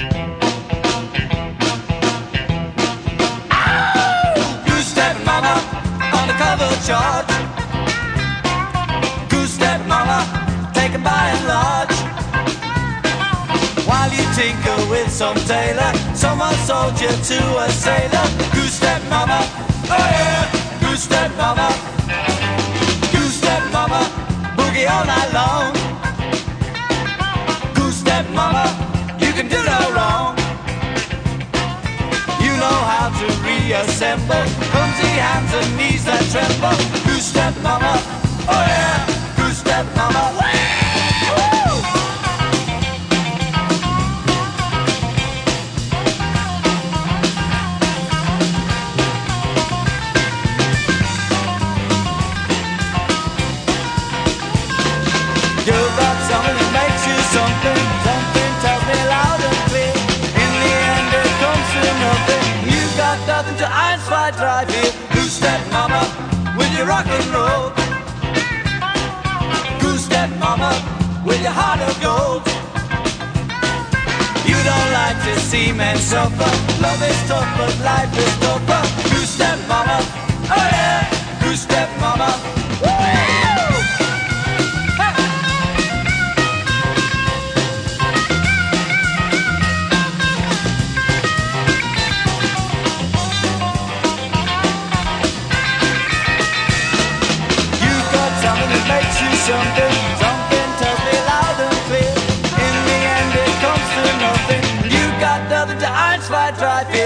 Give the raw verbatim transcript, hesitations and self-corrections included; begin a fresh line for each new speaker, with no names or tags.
Goose-step mama, undercover charge. Goose-step mama, taken by and large. While you tinker with some tailor, someone sold you to a sailor. Goose-step mama, oh yeah, goose-step mama. Goose-step mama, boogie all night long. Goose-step mama, you can do no wrong. You know how to reassemble clumsy hands and knees that tremble. Goose-step mama, oh yeah, goose-step mama. Woo! You've got something that makes you something. Something tells me loud and clear. In the end it comes to nothing. You've got nothing to Einstein drive here. Goose-step mama, with your rock and roll. Goose-step mama, with your heart of gold. You don't like to see men suffer. Love is tough but life is tougher. Goose-step mama, oh yeah, goose-step mama. Woo! Makes you something, something tells me loud and clear. In the end it comes to nothing. You got nothing to Einstein drive here.